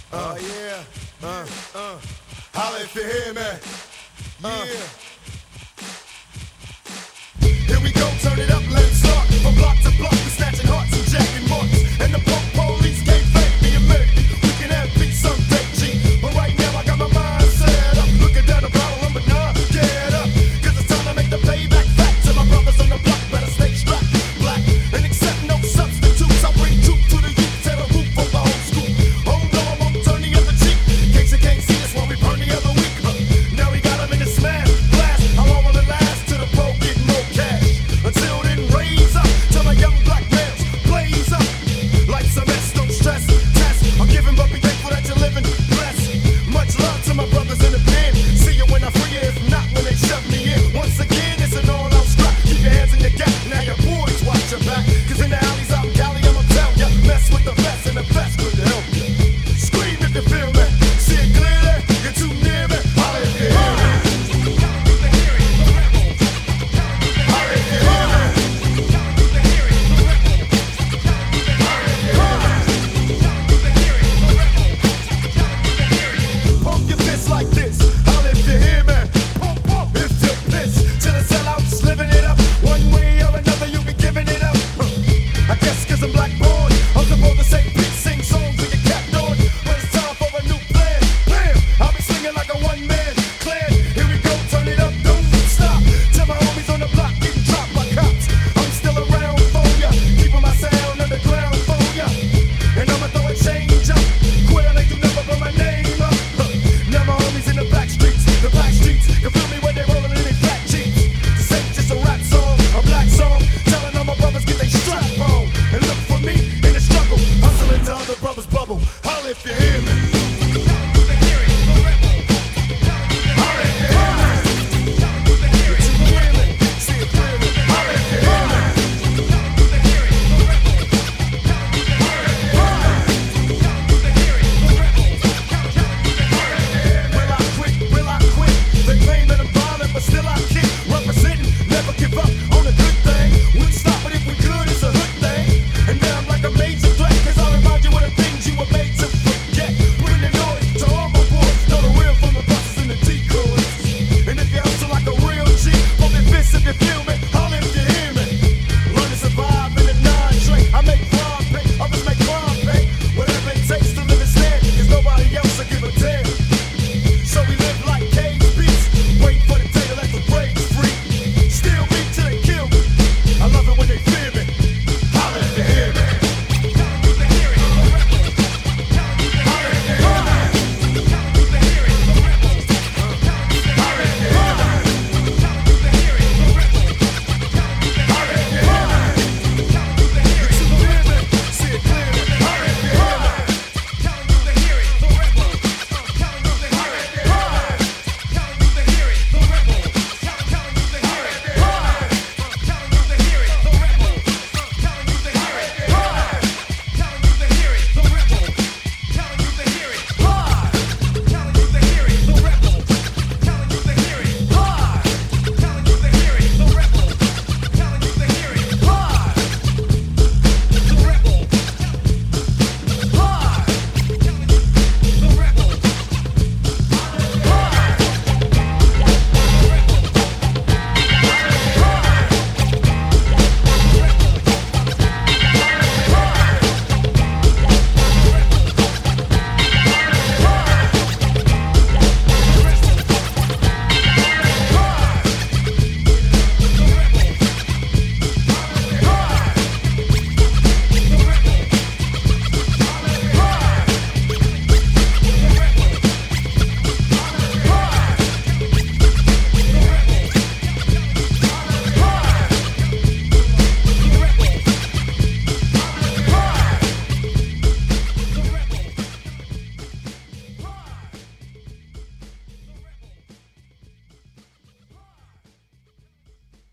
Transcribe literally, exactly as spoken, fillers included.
Uh, yeah, uh, uh, holla if you hear me. Uh. Here we go, turn it up, let's start. From block to block, we snatching hearts and jacking marks. And the punk police can't fake me a minute. We can have peace someday, G. But right now I got my mind set up. Looking down the barrel, number nine, get up. Cause it's time to make the payback fat. To my brothers on the block, better stay strapped. Black and accept no substitutes. I bring truth to the youth, tear the roof of the whole school. Hold on, I'm gonna turn the other cheek. In case you can't see us while we burn the other week. Huh. Now we got them in the smash, blast. How long will it last? To the pro get more cash. Until then, raise up till my young black males blaze up. Like some S, don't stress, test. I'm giving, but be thankful that you're living blessed. Much love to my brothers in the pen. See you when I free you, if not when they shove me in. Once again, it's an all-out scrap. Keep your hands in your gap, now your boys watch your back. Cause in the alleys out in Cali, I'ma tell ya, mess with the best and the best could help you. Scream if you feel me, see it clearly, you're too near me. Holla if you hear me. Pump your fist like this, holla if you hear me. Pump, pump, if you're pissed. To the sellouts, living it up. One way or another, you be giving it up. Huh. I guess cause I'm black born, I'm supposed to say peace, sing songs with your cat on. But it's time for a new plan. Bam! I'll be swinging like a one-man clan. Here we go, turn it up, don't stop. Till my homies on the block getting dropped by cops. I'm still around for ya, keeping my sound underground for ya. And I'ma throw a change up. Queer like you never put my name up. Huh. Now my homies in the back streets, the back streets can feel me when they rolling in their fat jeeps. This ain't just a rap song, a black song, telling all my brothers get they strap on and look for me in the struggle, hustling to other brothers' bubble. Holla if you hear me.